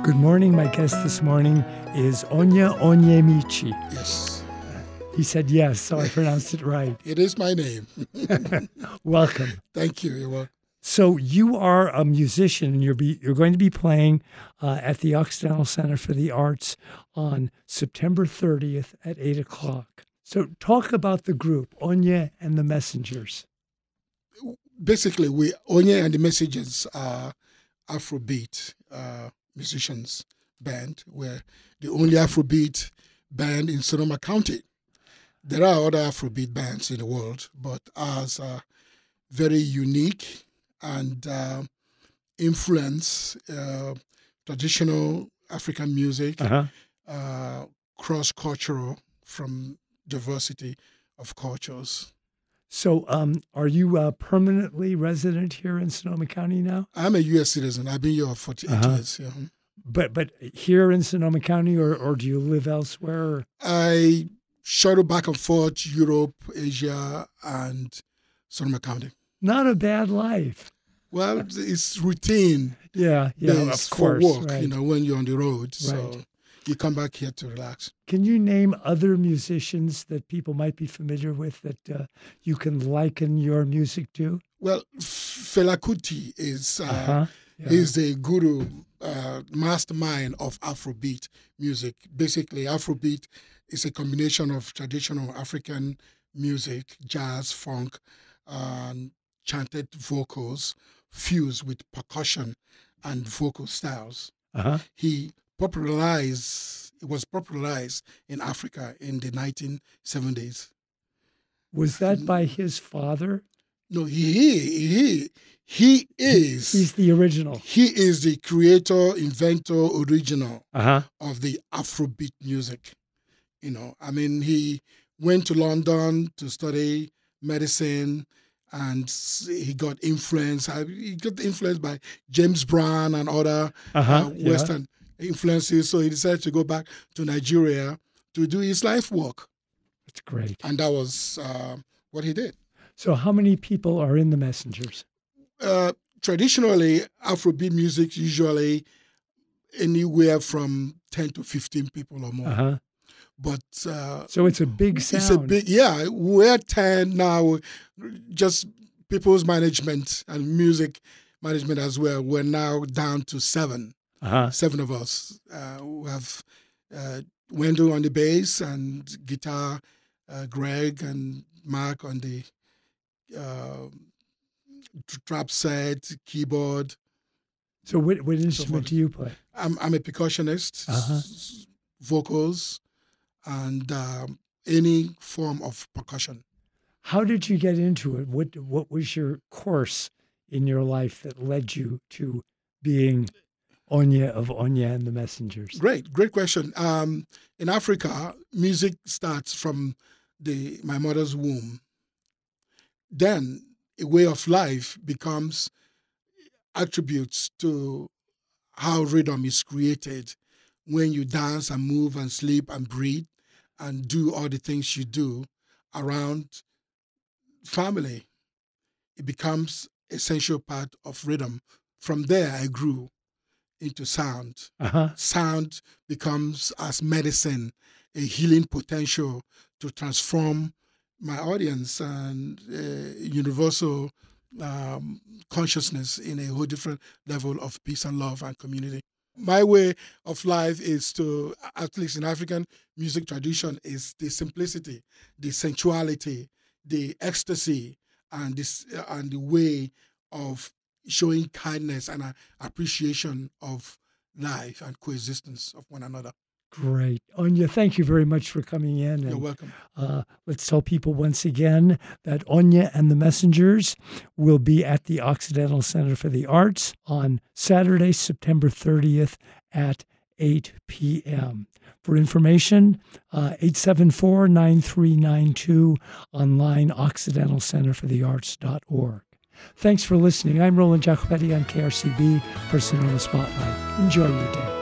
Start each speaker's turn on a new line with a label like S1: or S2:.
S1: Good morning. My guest this morning is Onya Onyemichi.
S2: Yes.
S1: He said yes, so I pronounced it right.
S2: It is my name.
S1: Welcome.
S2: Thank you. You're welcome.
S1: So you are a musician, and you're going to be playing at the Occidental Center for the Arts on September 30th at 8 o'clock. So talk about the group, Onya and the Messengers.
S2: Basically, Onya and the Messengers are Afrobeat musicians band. We're the only Afrobeat band in Sonoma County. There are other Afrobeat bands in the world, but ours are very unique and influence traditional African music, cross-cultural from diversity of cultures.
S1: So are you permanently resident here in Sonoma County now?
S2: I'm a U.S. citizen. I've been here for 48 years. Yeah.
S1: But here in Sonoma County, or do you live elsewhere?
S2: I shuttle back and forth, Europe, Asia, and Sonoma County.
S1: Not a bad life.
S2: Well, it's routine.
S1: Yeah, of course.
S2: For work,
S1: right.
S2: When you're on the road.
S1: Right.
S2: So you come back here to relax.
S1: Can you name other musicians that people might be familiar with that you can liken your music to?
S2: Well, Fela Kuti is
S1: He's
S2: the guru, mastermind of Afrobeat music. Basically, Afrobeat is a combination of traditional African music, jazz, funk, and chanted vocals fused with percussion and vocal styles. It was popularized in Africa in the 1970s.
S1: Was that by his father?
S2: No, he is.
S1: He's the original.
S2: He is the creator, inventor, original of the Afrobeat music. He went to London to study medicine, and he got influenced. He got influenced by James Brown and other Western influences. So he decided to go back to Nigeria to do his life work.
S1: That's great.
S2: And that was what he did.
S1: So how many people are in the Messengers?
S2: Traditionally, Afrobeat music usually anywhere from 10 to 15 people or more. But
S1: so it's a big sound.
S2: It's a big, we're 10 now. Just people's management and music management as well. We're now down to 7. 7 of us. We have Wendell on the bass and guitar, Greg and Mark on the trap set, keyboard.
S1: So what instrument do you play?
S2: I'm a percussionist, vocals, and any form of percussion.
S1: How did you get into it? What was your course in your life that led you to being Onya of Onya and the Messengers?
S2: Great question. In Africa, music starts from my mother's womb. Then a way of life becomes attributes to how rhythm is created when you dance and move and sleep and breathe and do all the things you do around family. It becomes essential part of rhythm. From there, I grew into sound. Sound becomes as medicine, a healing potential to transform my audience and universal consciousness in a whole different level of peace and love and community. My way of life is to, at least in African music tradition, is the simplicity, the sensuality, the ecstasy, and the way of showing kindness and appreciation of life and coexistence of one another.
S1: Great. Onya, thank you very much for coming in.
S2: You're welcome.
S1: Let's tell people once again that Onya and the Messengers will be at the Occidental Center for the Arts on Saturday, September 30th at 8 p.m. For information, 874-9392, online, occidentalcenterforthearts.org. Thanks for listening. I'm Roland Giacobetti on KRCB for Sonoma Spotlight. Enjoy your day.